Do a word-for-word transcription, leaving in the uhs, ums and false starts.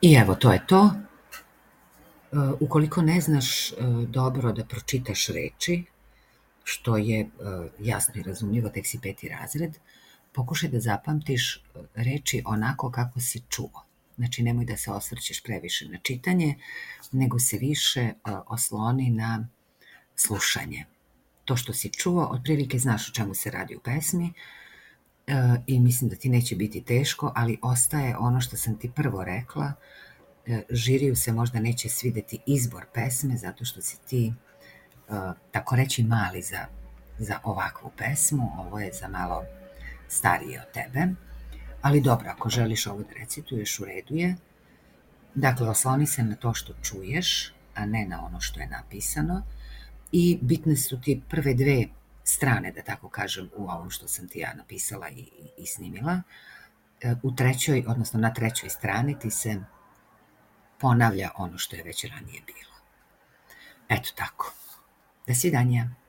I evo, to je to. Uh, ukoliko ne znaš uh, dobro da pročitaš reči, što je uh, jasno i razumljivo, tek si peti razred, pokušaj da zapamtiš uh, reči onako kako si čuo. Znači, nemoj da se osvrćeš previše na čitanje, nego se više uh, osloni na slušanje. To što si čuo, otprilike znaš o čemu se radi u pesmi uh, i mislim da ti neće biti teško, ali ostaje ono što sam ti prvo rekla. Žiriju se možda neće svideti izbor pesme zato što si ti, uh, tako reći, mali za, za ovakvu pesmu. Ovo je za malo starije od tebe. Ali dobro, ako želiš ovo da recituješ, u redu je. Dakle, osloni se na to što čuješ, a ne na ono što je napisano. I bitne su ti prve dve strane, da tako kažem, u ovom što sam ti ja napisala i, i, i snimila. U trećoj, odnosno na trećoj strani ti se ponavlja ono što je već ranije bilo. Eto tako. Do svidanja.